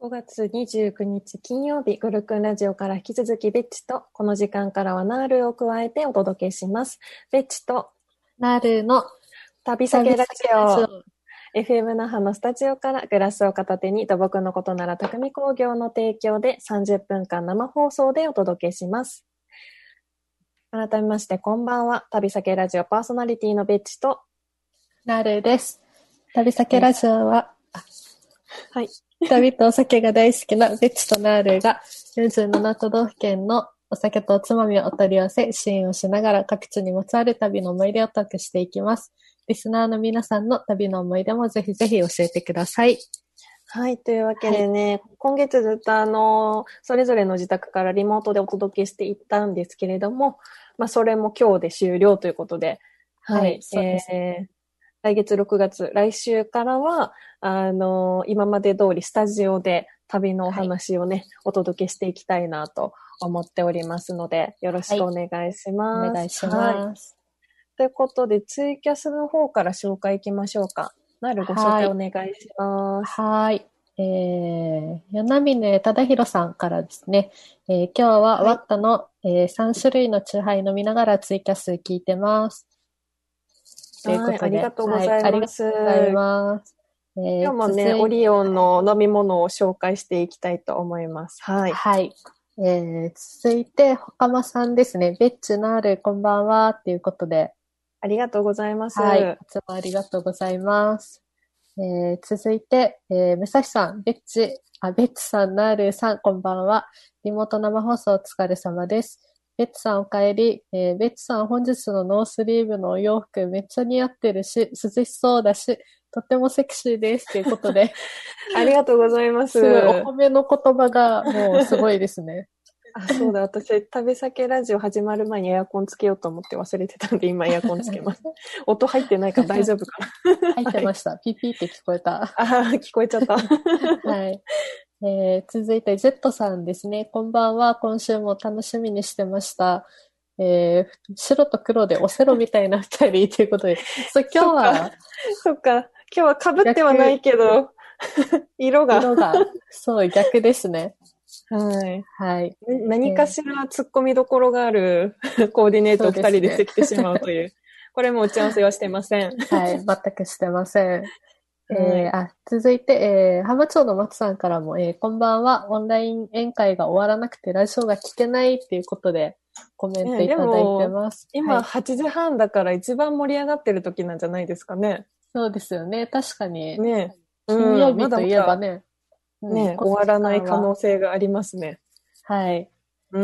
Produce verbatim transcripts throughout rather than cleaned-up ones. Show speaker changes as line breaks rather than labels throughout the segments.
ごがつにじゅうくにち金曜日、グルクンラジオから引き続きベッチと、この時間からはナールを加えてお届けします。ベッチと
ナールの
旅先ラジオ。エフエム 那覇のスタジオからグラスを片手に土木のことなら匠工業の提供でさんじゅっぷんかん生放送でお届けします。改めましてこんばんは。旅先ラジオパーソナリティのベッチと
ナールです。旅先ラジオは、
はい。
旅とお酒が大好きなベッチとナールがよんじゅうなな都道府県のお酒とおつまみをお取り寄せ、支援をしながら各地にまつわる旅の思い出をトークしていきます。リスナーの皆さんの旅の思い出もぜひぜひ教えてください。
はい。というわけでね、はい、今月ずっとあの、それぞれの自宅からリモートでお届けしていったんですけれども、まあ、それも今日で終了ということで、はい。はい、そうですね。えー来月ろくがつ、来週からは、あの、今まで通りスタジオで旅のお話をね、はい、お届けしていきたいなと思っておりますので、よろしくお願いします。はい、
お願いします。
はい、ということで、ツイキャスの方から紹介いきましょうか。なるご紹介お願いします。
はい。えー、与那嶺忠宏さんからですね、えー、今日はワッタの、はい、えー、さんしゅるいのチューハイ飲みながらツイキャス聞いてます。
ということで、はい、ありがとうございます。はい、
ありがとうございます。
えー、今日もね、オリオンの飲み物を紹介していきたいと思います。はい。
はい。えー、続いて、ほかまさんですね。ベッチナール、こんばんは。ということで。
ありがとうございます。
はい。いつもありがとうございます。えー、続いて、えー、武蔵さん、ベッチ、あ、ベッチさん、ナールさん、こんばんは。リモート生放送お疲れ様です。ベッチさんお帰り、えー、ベッチさん本日のノースリーブのお洋服めっちゃ似合ってるし、涼しそうだし、とってもセクシーです。ということで。
ありがとうございます。
すごい、お褒めの言葉がもうすごいですね。
あ、そうだ、私、旅先ラジオ始まる前にエアコンつけようと思って忘れてたんで、今エアコンつけます。音入ってないから大丈夫か
な入ってました。はい、ピーピーって聞こえた。
あ、聞こえちゃった。
はい。えー、続いて、ジェットさんですね。こんばんは。今週も楽しみにしてました。えー、白と黒でオセロみたいな二人ということで。そう、今日は。
そっか。今日は被ってはないけど、色が。
色が、そう、逆ですね。
はい。
はい。
何かしら突っ込みどころがあるコーディネートを二人でしてきてしまうという。うこれも打ち合わせはしてません。
はい、全くしてません。えー、あ、続いて、えー、浜町の松さんからも、えー、こんばんは、オンライン宴会が終わらなくてラジオが聞けないっていうことでコメントいただいてます。
今、はい、はちじはんだから一番盛り上がってる時なんじゃないですかね。
そうですよね。確かに。
ね、
金曜日といえばね。
うん、ね、うん、終わらない可能性がありますね。
はい。
うん。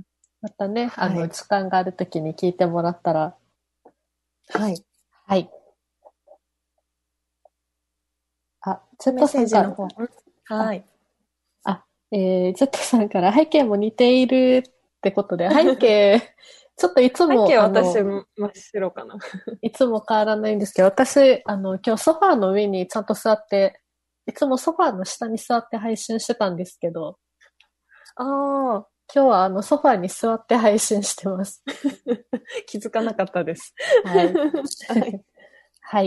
またね、はい、あの、時間がある時に聞いてもらったら。
はい。
はい。あ、ジェットさんから。
はい。
あ、えー、ジェットさんから背景も似ているってことで、背景、ちょっといつも。
背景は私真っ白かな。
いつも変わらないんですけど、私、あの、今日ソファーの上にちゃんと座って、いつもソファーの下に座って配信してたんですけど、
ああ。
今日はあのソファーに座って配信してます。
気づかなかったです。
はい。はい。はい。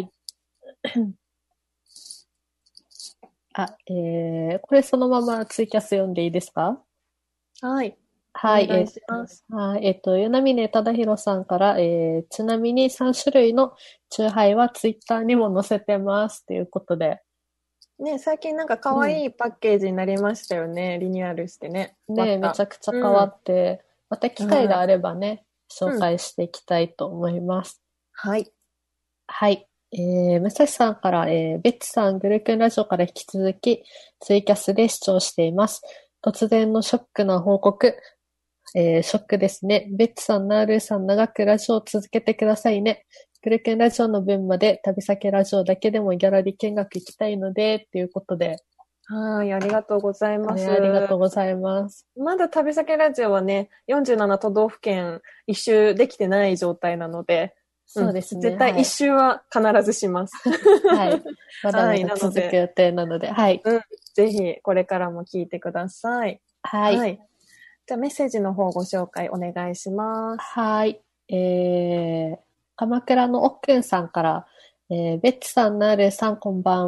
あ、えー、これそのままツイキャス読んでいいですか？
はい。
はい。
お願いします。
えー、はい。えっと、与那嶺忠宏さんから、えー、ちなみにさんしゅるいのチューハイはツイッターにも載せてます。ということで。
ね、最近なんか可愛いパッケージになりましたよね。うん、リニューアルしてね。
ね、めちゃくちゃ変わって、うん、また機会があればね、うん、紹介していきたいと思います。
うん、はい。
はい。えー、武蔵さんから、えー、ベッツさん、グルクンラジオから引き続き、ツイキャスで視聴しています。突然のショックな報告。えー、ショックですね。ベッツさん、ナールーさん、長くラジオを続けてくださいね。グルクンラジオの分まで、旅先ラジオだけでもギャラリー見学行きたいので、っていうことで。
はい、ありがとうございます、
ね。ありがとうございます。
まだ旅先ラジオはね、よんじゅうなな都道府県一周できてない状態なので、
そうですね。
うん、絶対一周は必ずします。
はい。まだまだ続く予定なので、はい。
うん。ぜひ、これからも聞いてください。
はい。はい、
じゃあ、メッセージの方ご紹介お願いします。
はい。えー、鎌倉のおっくんさんから、えー、ベッツさん、ナールさん、こんばんは。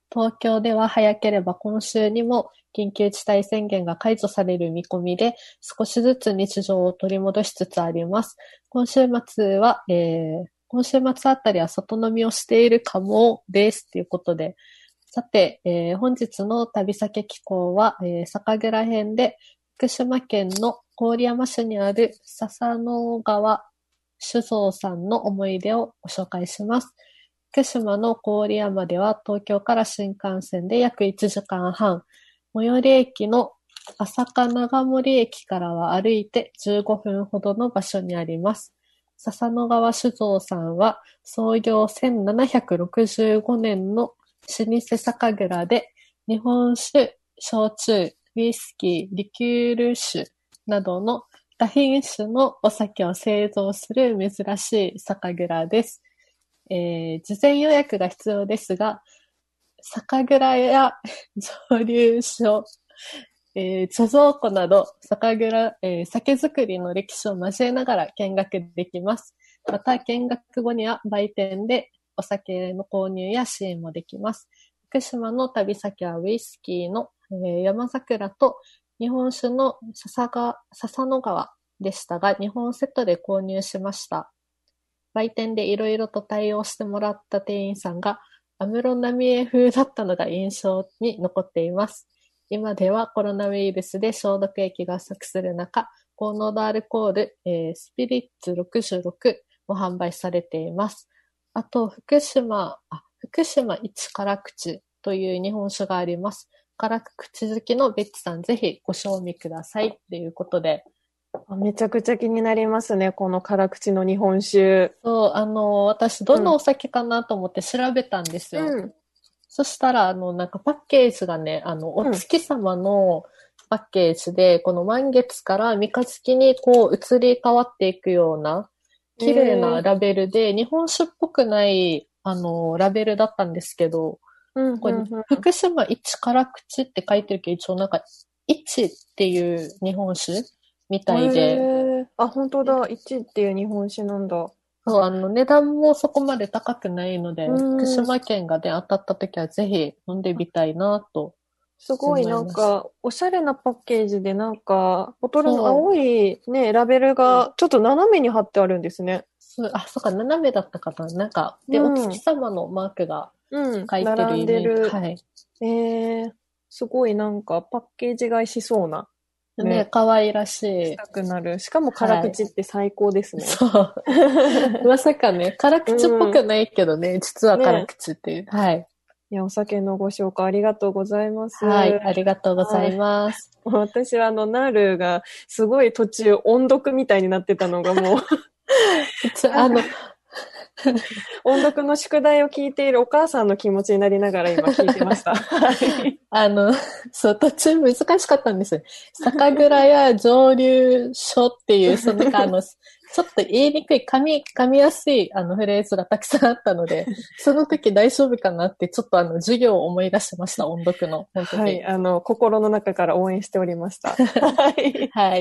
東京では早ければ今週にも緊急事態宣言が解除される見込みで、少しずつ日常を取り戻しつつあります。今週末は、えー、今週末あたりは外飲みをしているかもです。ということで、さて、えー、本日の旅先紀行は、えー、酒蔵編で、福島県の郡山市にある笹野川酒造さんの思い出をご紹介します。福島の郡山では東京から新幹線で約いちじかんはん、最寄り駅の朝霞長森駅からは歩いてじゅうごふんほどの場所にあります。笹野川酒造さんは創業せんななひゃくろくじゅうごねんの老舗酒蔵で日本酒、焼酎、ウイスキー、リキュール酒などの多品種のお酒を製造する珍しい酒蔵です。えー、事前予約が必要ですが、酒蔵や蒸留所、えー、貯蔵庫など酒蔵、えー、酒造りの歴史を交えながら見学できます。また見学後には売店でお酒の購入や支援もできます。福島の旅先はウイスキーの、えー、山桜と日本酒の笹が、笹野川でしたが、日本セットで購入しました。売店でいろいろと対応してもらった店員さんが安室奈美恵風だったのが印象に残っています。今ではコロナウイルスで消毒液が不足する中、高濃度アルコール、えー、スピリッツろくじゅうろくも販売されています。あと、福島、あ、福島一辛口という日本酒があります。辛口好きのベッチさん、ぜひご賞味くださいということで。
めちゃくちゃ気になりますね、この辛口の日本酒。
そう、あの、私、どのお酒かなと思って調べたんですよ。うん、そしたら、あの、なんかパッケージがね、あの、お月様のパッケージで、うん、この満月から三日月にこう移り変わっていくような、綺麗なラベルで、日本酒っぽくない、あの、ラベルだったんですけど、うんうんうん、これ福島一辛口って書いてるけど、一応なんか、一っていう日本酒みたいで。
あ、本当だ。一っていう日本酒なんだ。
そう、あの、値段もそこまで高くないので、福島県がね、当たった時はぜひ飲んでみたいなと。
すごいなんか、おしゃれなパッケージでなんか、ボトルの青いね、ラベルがちょっと斜めに貼ってあるんですね。
そう、あ、そうか、斜めだったかな。なんか、で、うん、お月様のマークが書いてるイメージ。うん、並んでる。はい。
えー、すごいなんかパッケージ買いしそうな。
ね、ね、可愛らしい。
したくなる。しかも辛口って最高ですね。
はい、そう。まさかね、辛口っぽくないけどね、うん、実は辛口っていう、ね。はい。
いや、お酒のご紹介ありがとうございます。
はい、ありがとうございます。
私はあの、ナルがすごい途中音読みたいになってたのがもうあの、音読の宿題を聞いているお母さんの気持ちになりながら今聞いてました。
あの、そう、途中難しかったんですよ。酒蔵や蒸留所っていう、そのなんかあの、ちょっと言いにくい、噛み、噛みやすいあのフレーズがたくさんあったので、その時大丈夫かなって、ちょっとあの、授業を思い出しました、音読の。本当に。
はい、あの、心の中から応援しておりました。はい。
はい。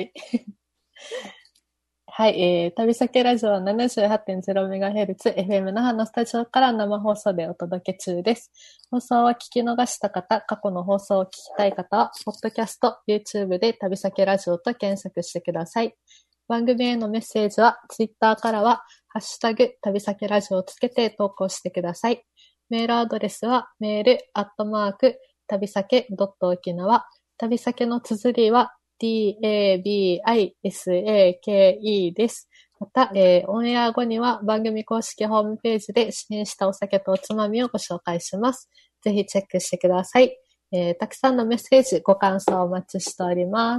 はい、えー、旅先ラジオは ななじゅうはちてんゼロメガヘルツ エフエム 那覇のスタジオから生放送でお届け中です。放送は聞き逃した方、過去の放送を聞きたい方は、ポッドキャスト、YouTube で旅先ラジオと検索してください。番組へのメッセージは、Twitter からは、ハッシュタグ、旅先ラジオをつけて投稿してください。メールアドレスは、メール、アットマーク、旅先 .okinawa、旅先の綴りは、ディー エー ビー アイ エス エー ケー イー です。また、えー、オンエア後には番組公式ホームページで指定したお酒とおつまみをご紹介します。ぜひチェックしてください。えー、たくさんのメッセージ、ご感想お待ちしております。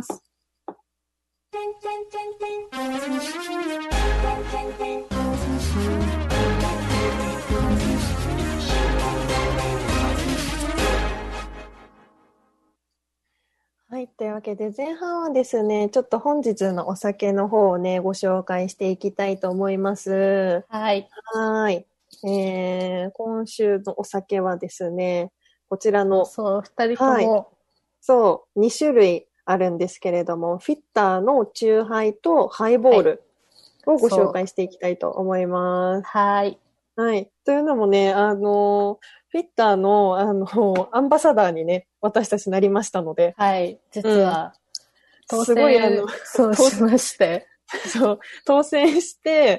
はい。というわけで、前半はですね、ちょっと本日のお酒の方をね、ご紹介していきたいと思います。
はい。
はい。えー、今週のお酒はですね、こちらの、
そう、二人とも、はい、
そう、に種類あるんですけれども、フィッターのチューハイとハイボールをご紹介していきたいと思います。
はい。
はい。というのもね、あの、 フィッターの、あの、アンバサダーにね、私たちなりましたので。
はい。実は、
うん、
当
すごいあの、
選、そうしまして。
そう、当選して、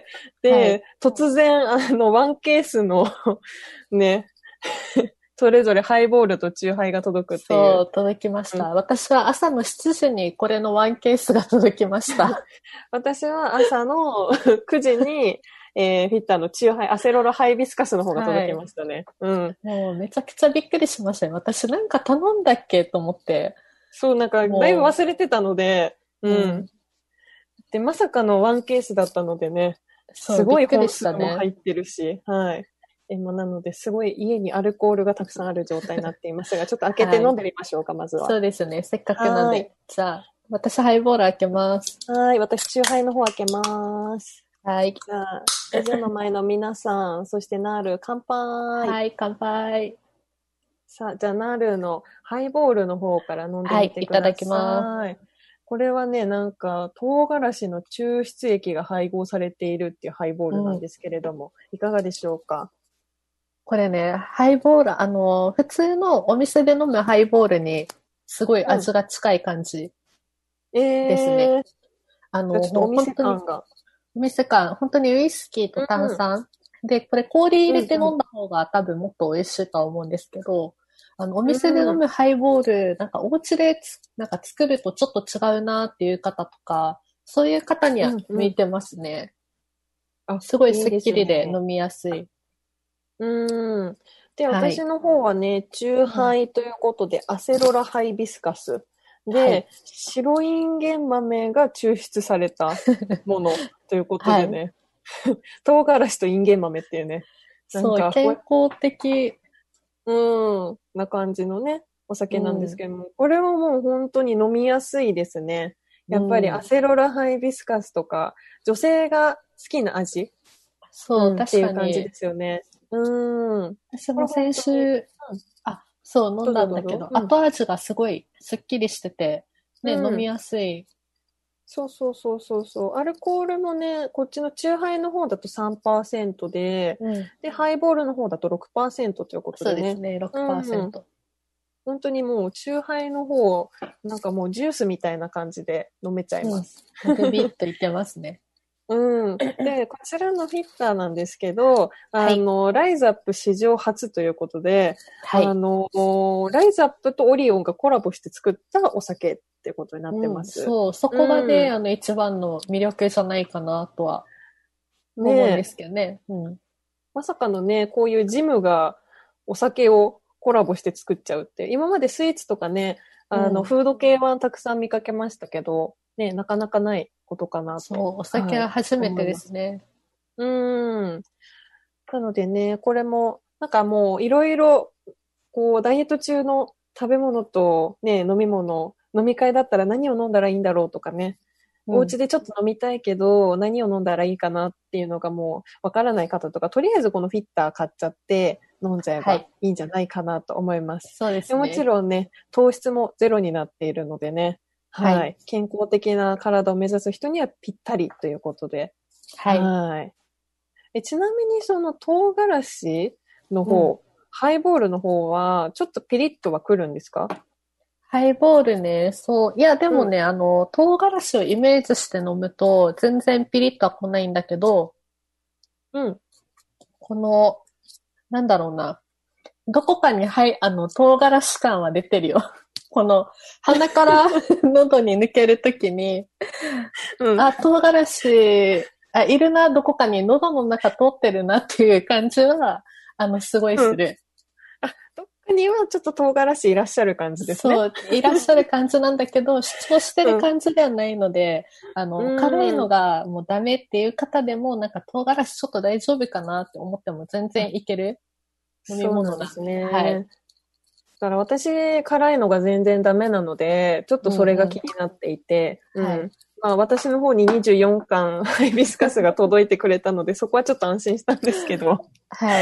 で、はい、突然、あの、ワンケースの、ね、それぞれハイボールとチューハイが届くっていう。
そう、届きました。うん、私は朝のしちじにこれのワンケースが届きました。
私は朝のくじに、えー、フィッターのチューハイ、アセロラハイビスカスの方が届きましたね。はい、うん。
もうめちゃくちゃびっくりしましたね。私なんか頼んだっけと思って。
そう、なんか、だいぶ忘れてたので、うん、うん。で、まさかのワンケースだったのでね、すごい本数も入ってるし、はい。えまなので、すごい家にアルコールがたくさんある状態になっていますが、ちょっと開けて飲んでみましょうか、はい、まずは。
そうですね。せっかくなんで。じゃあ、私ハイボール開けます。
はい、私チューハイの方開けます。
はい。
じゃあ、ラジオの前の皆さん、そしてナール、乾杯。
はい、乾杯。
さあ、じゃあナールのハイボールの方から飲んでみてください。はい、い
ただきます。
これはね、なんか、唐辛子の抽出液が配合されているっていうハイボールなんですけれども、うん、いかがでしょうか？
これね、ハイボール、あの、普通のお店で飲むハイボールに、すごい味が近い感じですね。うん、えー、
あの、ちょっとお店感が。
お店感、本当にウイスキーと炭酸。うん、で、これ氷入れて飲んだ方が多分もっと美味しいとは思うんですけど、あの、お店で飲むハイボール、うん、なんかお家でなんか作るとちょっと違うなっていう方とか、そういう方には向いてますね。うんうん、あ、すごいスッキリで飲みやすい。
うん。で、はい、私の方はね、チューハイということで、うん、アセロラハイビスカス。で、はい、白インゲン豆が抽出されたものということでね。はい、唐辛子とインゲン豆っていうね。
なんかそう、健康的。
うん。な感じのね、お酒なんですけども、うん、これはもう本当に飲みやすいですね。やっぱりアセロラハイビスカスとか、女性が好きな味。
そう、
うん、
確かに。
っていう感じですよね。うん。
私も先週、うん、あ、そう飲んだんだけど、うん、後味がすごいスッキリしてて、ね、うん、飲みやすい。
そうそうそうそうそう。アルコールもね、こっちのチューハイの方だと さんパーセント で、うん、で、ハイボールの方だと ろくパーセント ということでね。
そうですね、ろくパーセント。うん、
本当にもう、チューハイの方、なんかもうジュースみたいな感じで飲めちゃいます。
うん、グビッといってますね。
うん。で、こちらのフィッターなんですけど、はい、あの、ライズアップ史上初ということで、はい、あの、ライズアップとオリオンがコラボして作ったお酒ってことになってます。
うん、そう、そこがね、うん、あの、一番の魅力じゃないかなとは思うんですけどね。ねうん、
まさかのね、こういうジムがお酒をコラボして作っちゃうって、今までスイーツとかね、あの、うん、フード系はたくさん見かけましたけど、ね、なかなかないことかなと。
そう、お酒は初めてですね。
はい、うん。なのでね、これも、なんかもういろいろ、こう、ダイエット中の食べ物とね、飲み物、飲み会だったら何を飲んだらいいんだろうとかね、うん、お家でちょっと飲みたいけど、何を飲んだらいいかなっていうのがもうわからない方とか、とりあえずこのフィッター買っちゃって飲んじゃえばいいんじゃないかなと思います。
はい、そうですね。
もちろんね、糖質もゼロになっているのでね、はい、はい。健康的な体を目指す人にはぴったりということで。
はい。
はいえちなみにその唐辛子の方、うん、ハイボールの方はちょっとピリッとはくるんですか？
ハイボールね、そう。いや、でもね、うん、あの、唐辛子をイメージして飲むと全然ピリッとは来ないんだけど、
うん。
この、なんだろうな。どこかに、はい、あの、唐辛子感は出てるよ。この、鼻から喉に抜けるときに、うん、あ、唐辛子、あ、いるな、どこかに喉の中通ってるなっていう感じは、あの、すごいする。うん、
あ、どっかにはちょっと唐辛子いらっしゃる感じですね。
そう、いらっしゃる感じなんだけど、主張してる感じではないので、うん、あの、辛いのがもうダメっていう方でも、なんか唐辛子ちょっと大丈夫かなって思っても全然いける飲み物なんですね。はい。
だから私、辛いのが全然ダメなので、ちょっとそれが気になっていて、うんうん、はい。まあ、私の方ににじゅうよんかんハイビスカスが届いてくれたので、そこはちょっと安心したんですけど。
はい。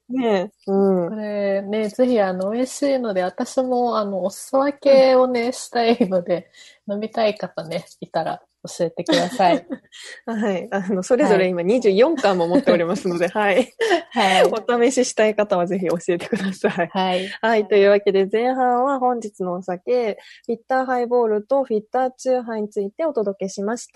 ねえ、うん。
これね、ぜひあの、美味しいので、私もあの、お裾分けをね、したいので、飲みたい方ね、いたら教えてください。
はい。あの、それぞ
はい。
れ今にじゅうよんかんも持っておりますので、はい。
はい。
お試ししたい方はぜひ教えてください。
はい。
はい。というわけで、前半は本日のお酒、フィッターハイボールとフィッターチューハイについてお届けしました。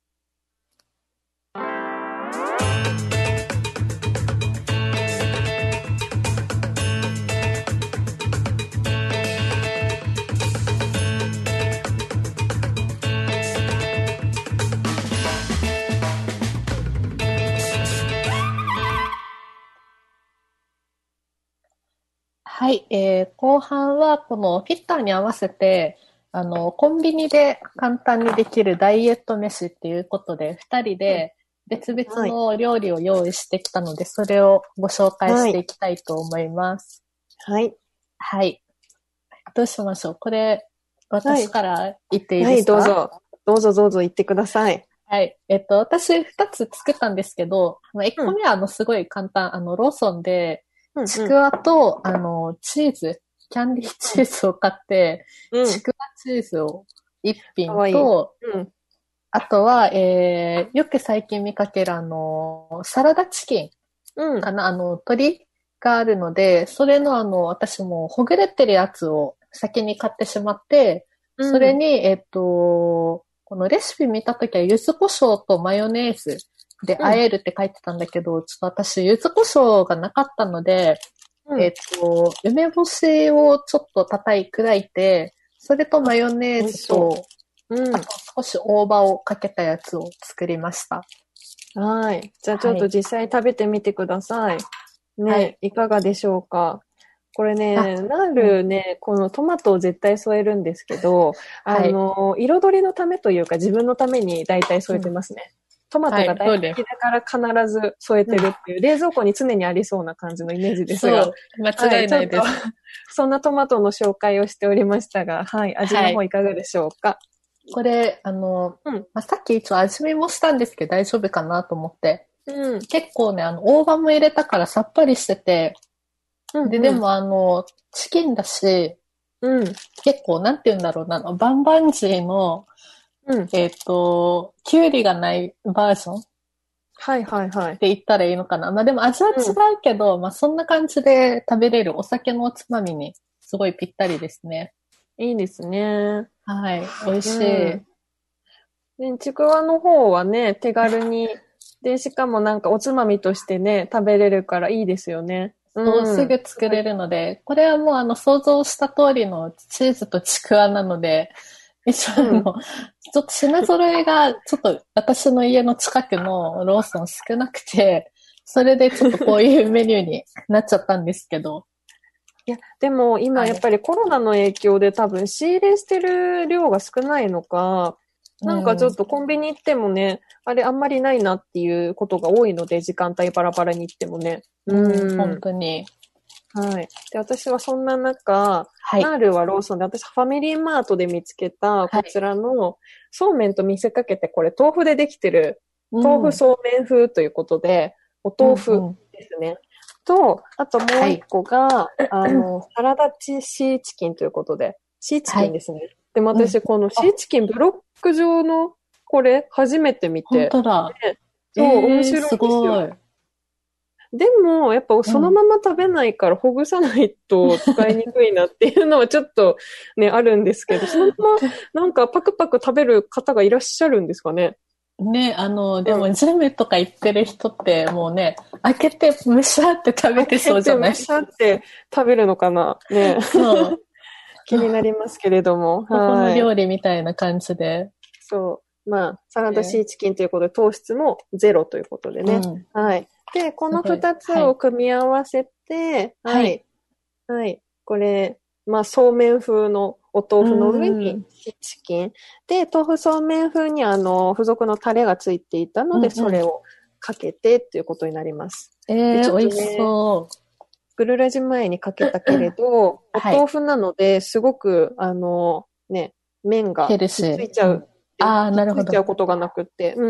はい、えー、後半はこのフィッターに合わせて、あの、コンビニで簡単にできるダイエット飯っていうことで、二人で別々
はい。
の料理を用意してきたので、それをご紹介
はい。
していきたいと思います。
はい。
はい。どうしましょう。これ、
はい。
私から言っていい
はい、
ですか？
どうぞ。どうぞどうぞ言ってください。
はい。えっと、私二つ作ったんですけど、一
うん。
個目はあの、すごい簡単、あの、ローソンで、
うん。
ちく
うん。
わと、あの、チーズ、キャンディーチーズを買って、
うん。
ちくわチーズを一品
かわいい。
と、
うん。
あとは、えー、よく最近見かけるあの、サラダチキン
うん。
かな、あの、鶏があるので、それのあの、私もほぐれてるやつを先に買ってしまって、そ
うん。
れに、えっと、このレシピ見たときは、柚子胡椒とマヨネーズで
うん。
和えるって書いてたんだけど、ちょっと私、柚子胡椒がなかったので、
うん。
えっと、梅干しをちょっと叩い砕いて、それとマヨネ
美
ー
味しそ
ズと、
う。う
あと
ん。
少し大葉をかけたやつを作りました。
はい。じゃあちょっと
はい。
実際食べてみてください。ね、
はい。
いかがでしょうか。これ
あ、
ね、な
うん。
るね、このトマトを絶対添えるんですけど、あ
はい。
の、彩りのためというか自分のために大体添えて
うん。
ますね。トマト
はい。
が大好
そうです。
きだから必ず添え
うん。
てるっていう、冷蔵庫に常にありそうな感じのイメージですが、
そう。間
はい、
違い
ちょっと
ないです。
そんなトマトの紹介をしておりましたが、はい、味の方
はい。
いかがでしょうか。
これ、あの、
うん、
まあ、さっき一応味見もしたんですけど大丈夫かなと思って。
うん、
結構ね、あの、大葉も入れたからさっぱりしてて、
うん、
で、で
うん、
もあの、チキンだし、
うん、
結構、なんて言うんだろうな、あのバンバンジーの、
うん。
えっと、キュウリがないバージョンっ
はい、はい、はい。
て言ったらいいのかな。まあでも味は違
うん。
うけど、まあそんな感じで食べれるお酒のおつまみにすごいぴったりですね。
いいですね。
はい。美味
う
しい。
ん。で、ちくわの方はね、手軽に、で、しかもなんかおつまみとしてね、食べれるからいいですよね。
そう、
うん。
すぐ作れるので、これはもうあの想像した通りのチーズとちくわなので、一応あの、
うん。
ちょっと品揃えがちょっと私の家の近くのローソン少なくて、それでちょっとこういうメニューになっちゃったんですけど、
いや、でも今
はい。
やっぱりコロナの影響で多分仕入れしてる量が少ないのか、
う
なんかちょっ
ん。
とコンビニ行ってもね、あれあんまりないなっていうことが多いので、時間帯バラバラに行ってもね。
うん、
うん。
本当に。
はい。で、私はそんな中、
はい。
ナールはローソンで、私ファミリーマートで見つけた、
はい。
こちらの、そうめんと見せかけて、これ豆腐でできてる、
うん。うん、
豆腐そうめん風ということで、お豆腐
うん。
ですね。と、あとも
はい。
う一個が、あの、サラダチシーチキンということで、シーチ
はい。
キンですね。でも
うん。
私、このシー
あ、
チキンブロック状の、これ、初めて見て、
本当だ。
でそう、面
ええー、
白い
す
んですよ。
ごい。
でも、やっぱその
うん。
まま食べないからほぐさないと使いにくいなっていうのはちょっとね、あるんですけど、そのままなんかパクパク食べる方がいらっしゃるんですかね。
ね、あの、で
うん。
もジャムとか言ってる人ってもうね、開けてむしゃって食べてそ
開け
うじゃない？
てむしゃって食べるのかなね。
そう。
気になりますけれども。
男の
はい。
料理みたいな感じで。
そう。まあ、サラダシ
ね、
ーチキンということで糖質もゼロということでね。
うん。
はい。で、この
すごい。
二つを
はい。
組み合わせて、
はい。
はい。はい。これ、まあ、そうめん風のお
う
豆腐の上に
ん。
チキン。で、豆腐そうめん風にあの、付属のタレがついていたので、
うんうん。
それをかけてっていうことになります。で、
えー、
ちょっと
美味し
ね、
そう。
グルラジ前にかけたけれど、お
はい。
豆腐なので、すごく、あの、ね、麺が
ヘル
ひっつ
シー。うん。
いちゃう、え
ああ、
ひっついちゃう
なるほど。
ことがなくって、うん。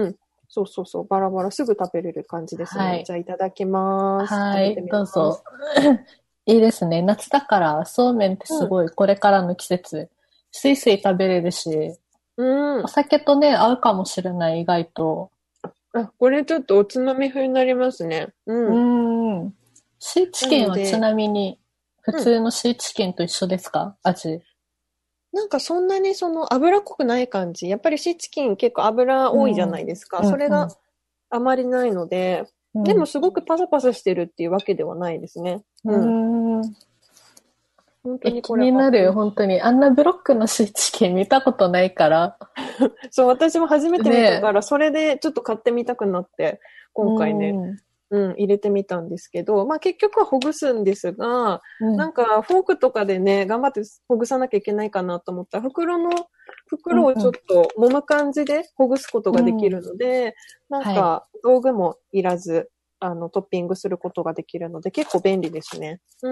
そうそうそう、バラバラすぐ食べれる感じですね。はい、じゃあいただきます。
はい、どうぞ。いいですね。夏だからそうめんってすごいこれからの季節、うん、スイスイ食べれるし、うん、お酒とね、合うかもしれない、意外と。
あ、これちょっとおつまみ風になりますね。うん。
うん。シーチキンはちなみに、普通のシーチキンと一緒ですか、うん、味。
なんかそんなにその脂っこくない感じ。やっぱりシーチキン結構油多いじゃないですか。うん、それがあまりないので、うん、でもすごくパサパサしてるっていうわけではないですね。うん。うん
本当にこれ気になる、本当に。あんなブロックのシーチキン見たことないから。
そう、私も初めて見たから、ね、それでちょっと買ってみたくなって、今回ね、うん、入れてみたんですけど、まあ結局はほぐすんですが、うん、なんかフォークとかでね、頑張ってほぐさなきゃいけないかなと思ったら、袋の、袋をちょっと揉む感じでほぐすことができるので、うん、なんか道具もいらず、あの、トッピングすることができるので、結構便利ですね。うん。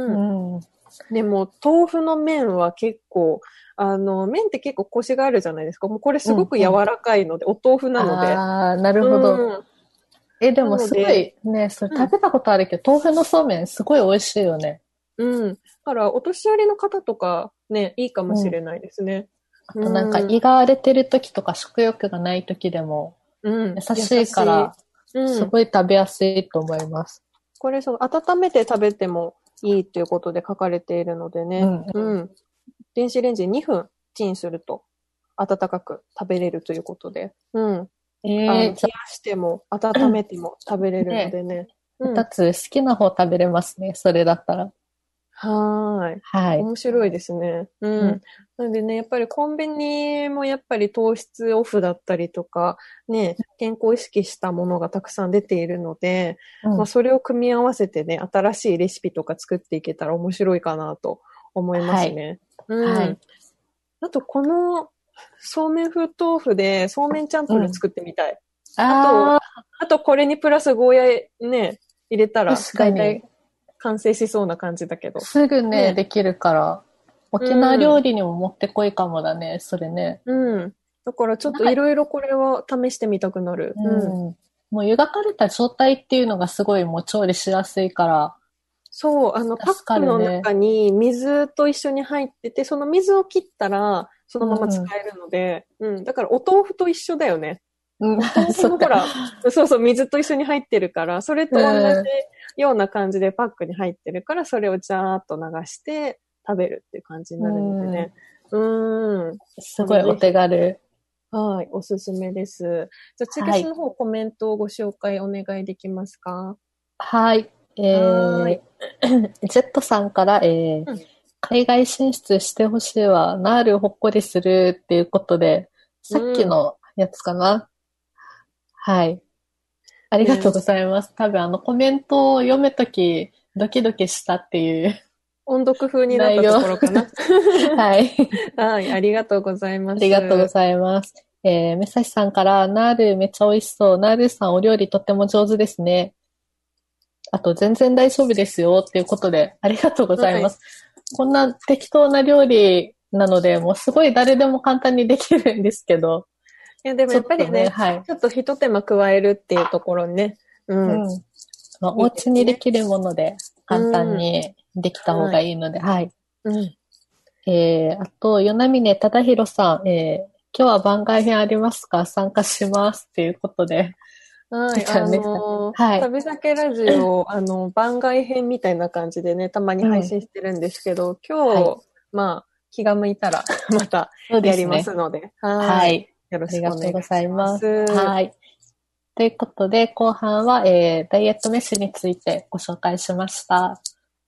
うん、でも、豆腐の麺は結構、あの、麺って結構コシがあるじゃないですか。もうこれすごく柔らかいので、うんうん、お豆腐なので。
ああ、なるほど。うん、え、でもすごいね、それ食べたことあるけど、うん、豆腐のそうめんすごい美味しいよね。
うん。だから、お年寄りの方とかね、いいかもしれないですね。
うん、あとなんか胃が荒れてる時とか食欲がない時でも、うん、優しいから、うん、すごい食べやすいと思います。
これそう、温めて食べてもいいということで書かれているのでね。うん、うん。電子レンジにふんチンすると温かく食べれるということで。うん。えー、冷やしても温めても食べれるのでね。
二、うん、つ好きな方食べれますね。それだったら。
はーい。はい。面白いですね。うん。うん、なのでね、やっぱりコンビニもやっぱり糖質オフだったりとか、ね、健康を意識したものがたくさん出ているので、うん、まあそれを組み合わせてね、新しいレシピとか作っていけたら面白いかなと思いますね。はい。うん。はい、あと、この、そうめん風豆腐で、そうめんチャンプルー作ってみたい。うん、あ, あと、あとこれにプラスゴーヤね、入れたら、大体完成しそうな感じだけど。
すぐね、ねできるから、沖縄料理にももってこいかもだね、うん、それね。
うん。だからちょっといろいろこれは試してみたくなる。
うん。うん、もう湯がかれた状態っていうのがすごいもう調理しやすいから。
そう、あの、パックの中に水と一緒に入ってて、その水を切ったら、そのまま使えるので、うん、うん。だからお豆腐と一緒だよね。うん。お豆腐もほら、そうそう、水と一緒に入ってるから、それと同じような感じでパックに入ってるから、それをジャーっと流して食べるっていう感じになるのでね。うーん。
すごいお手軽。
はい、おすすめです。じゃあ、ツイキャスの方、コメントをご紹介お願いできますか？
はい。えー、ジェットさんから、えーうん、海外進出してほしいわ。なるほっこりするっていうことで、さっきのやつかな、うん、はい。ありがとうございます。ね、多分あのコメントを読むとき、ドキドキしたっていう。
音読風になったところかな。
はい。
はい、ありがとうございます。
ありがとうございます。えー、めさしさんから、なるめっちゃ美味しそう。なるさんお料理とっても上手ですね。あと、全然大丈夫ですよっていうことで、ありがとうございます。はい、こんな適当な料理なので、もうすごい誰でも簡単にできるんですけど。
いや、でもやっぱりね、ちょっとね、はい、ちょっと一手間加えるっていうところにね。うん。うん、
まあ、お家にできるもので、簡単にできた方がいいので、うん、はい。うん。えー、あと、与那峰忠宏さん、えー、今日は番外編ありますか？参加しますっていうことで。
はい、あのー、はい。旅先ラジオ、あの、番外編みたいな感じでね、たまに配信してるんですけど、うん、今日、はい、まあ、気が向いたら、また、やりますので。でね、はい。はい。よろしくお願いします。ありがとうございます。
はい。ということで、後半は、えー、ダイエット飯についてご紹介しました。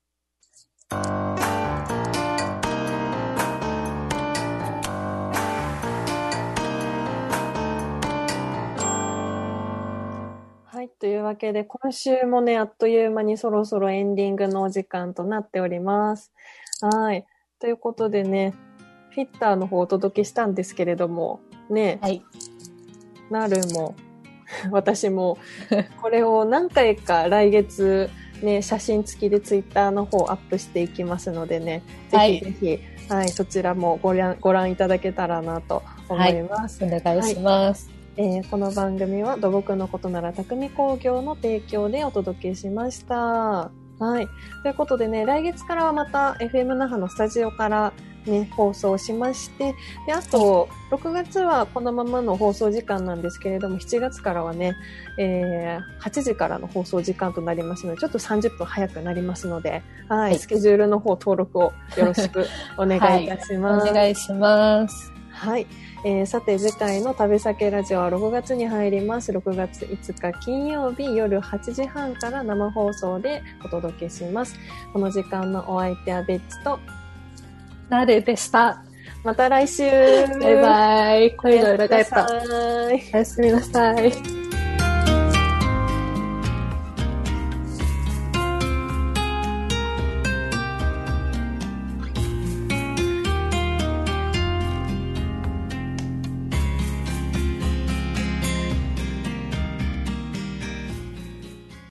はい。というわけで、今週もね、あっという間にそろそろエンディングのお時間となっております。はい。ということでね、フィッターの方をお届けしたんですけれども、ね、はい。なるも、私も、これを何回か来月、ね、写真付きでツイッターの方アップしていきますのでね、ぜひぜひ、はい、はい、そちらもご覧、ご覧いただけたらなと思います。
はい、お願いします。はい、
えー、この番組は土木のことなら匠工業の提供でお届けしました。はい。ということでね、来月からはまた エフエム 那覇のスタジオからね、放送しまして、で、あと、ろくがつはこのままの放送時間なんですけれども、しちがつからはね、えー、はちじからの放送時間となりますので、ちょっとさんじゅっぷん早くなりますので、はい、はい、スケジュールの方登録をよろしくお願いいたします。
はい、お願いします。
はい。えー、さて次回の食べ酒ラジオはろくがつに入ります。ろくがついつか金曜日夜はちじはんから生放送でお届けします。この時間のお相手はベッツと
なるでした。
また来週。
バイバイ。声が裏返った。
おやすみなさい。
おやすみなさい。